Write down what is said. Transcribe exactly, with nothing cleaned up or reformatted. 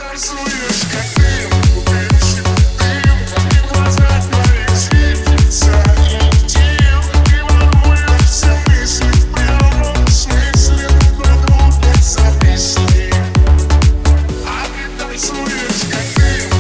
танцуешь, как дым, дышит дым, и в глазах твоих светится интим. Ты воруешь все мысли в прямом смысле, но тут нет записи. А ты танцуешь, как дым.